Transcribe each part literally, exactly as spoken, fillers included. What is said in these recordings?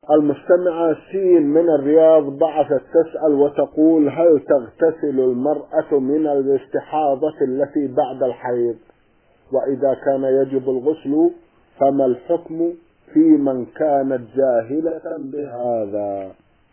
المستمعة سين من الرياض بعثت تسأل وتقول: هل تغتسل المرأة من الاستحاضة التي بعد الحيض؟ وإذا كان يجب الغسل فما الحكم في من كانت جاهلة بهذا؟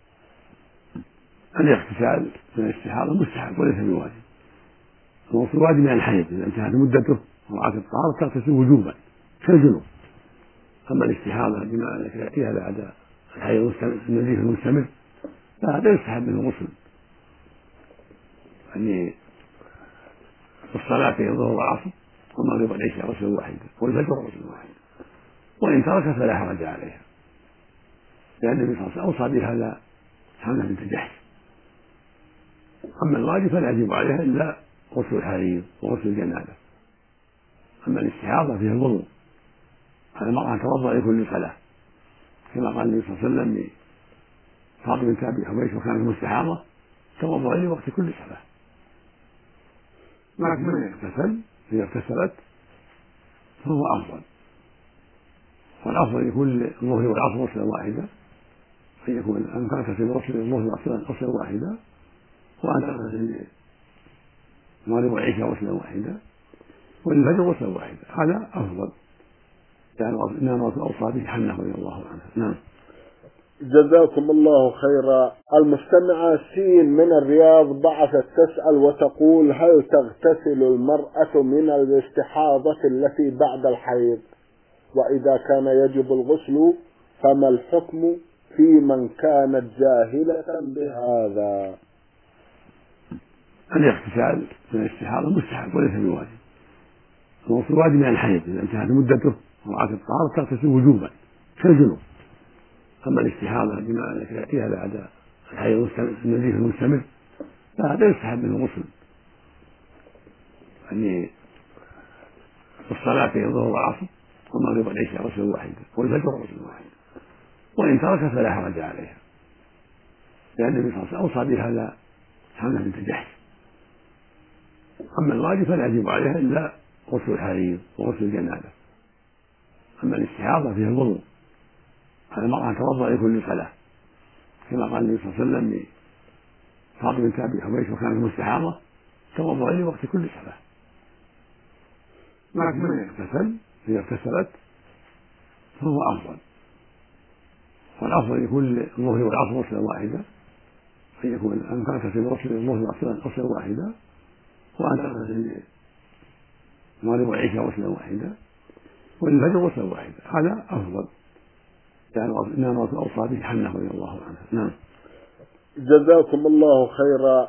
الاغتسال من الاستحاضة مستحب وليس بواجب. الغسل واجب من الحيض إذا انتهت مدته ورعت الطهارة تغتسل وجوبا كالجنوب. أما الاستحاضة بما التي يأتيها بعد الحيض النزيف المستمر فهذا يستحب منه الغسل، يعني الصلاة بين الظهر والعصر والمغرب والعشاء غسل واحد والفجر غسل واحد، وإن ترك فلا حرج عليها، لأن النبي صلى الله عليه وسلم أوصى بهذا حمزة بنت جحش. أما الواجب فلا يجب عليها إلا غسل الحريض وغسل الجنابة. أما الاستحاضة فيها الوضوء، على المرأة توضأ لكل صلاة، كما قال النبي صلى الله عليه وسلم لفاطمة بنت أبي حبيش وكانت مستحاضة: توضأ لوقت كل صلاة. لكن من اغتسل إذا اغتسلت فهو أفضل، والأفضل يكون الظهر والعصر غسلا واحدا، أن يكون أن تغتسل غسل الظهر غسلا واحدا، وأن تغتسل المغرب والعشاء غسلا واحدا، والفجر غسلا واحدا، هذا أفضل، يعني إنما أوصى به حنة رضي الله عنها. نعم. جزاكم الله خيرا. المستمعة سين من الرياض بعثت تسأل وتقول: هل تغتسل المرأة من الاستحاضة التي بعد الحيض؟ وإذا كان يجب الغسل فما الحكم في من كانت جاهلة بهذا؟ الاغتسال من الاستحاضة مستحب وليس بواجب. الغسل واجب من الحيض إذا انتهت مدته ورعت الطهارة تغتسل وجوبا كالجنوب. أما الاستحاضة بما التي يأتيها بعد الحيض النزيف المستمر فهذا يستحب منه الغسل، يعني الصلاة بين الظهر والعصر والمغرب والعشاء غسل واحد والفجر غسل واحد، وإن ترك فلا حرج عليها، لأن النبي صلى الله عليه وسلم أوصى بهذا حمزة بنت جحش. أما الواجب فلا يجب عليها إلا غسل الحريض وغسل الجنابة. أما الاستحاضة فيها الوضوء، على المرأة توضأ لكل صلاة، كما قال النبي صلى الله عليه وسلم لفاطمة بنت أبي حبيش وكانت مستحاضة: توضأ لوقت كل صلاة. لكن من اغتسل إذا اغتسلت فهو أفضل، والأفضل يكون الظهر والعصر غسلا واحدا، أن يكون أن تغتسل غسل الظهر غسلا واحدا، وأن تغتسل المغرب والعشاء غسلا واحدا، والفجر غسلا واحدا، هذا أفضل، يعني إنما أوصى به حنة رضي الله عنها. نعم. جزاكم الله خيرا.